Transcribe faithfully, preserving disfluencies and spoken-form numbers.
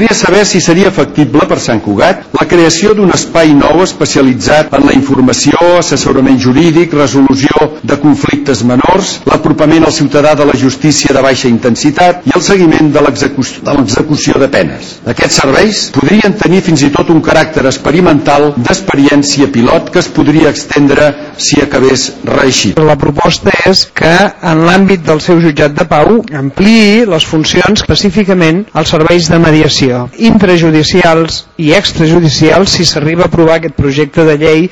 Voldria saber si seria factible per Sant Cugat la creació d'un espai nou especialitzat en la informació, assessorament jurídic, resolució de conflictes menors, l'apropament al ciutadà de la justícia de baixa intensitat i el seguiment de l'execució de penes. Aquests serveis podrien tenir fins i tot un caràcter experimental d'experiència pilot que es podria extendre si acabés reeixit. La proposta és que en l'àmbit del seu jutjat de pau ampliï les funcions específicament als serveis de mediació intrajudicials i extrajudicials si s'arriba a aprovar aquest projecte de llei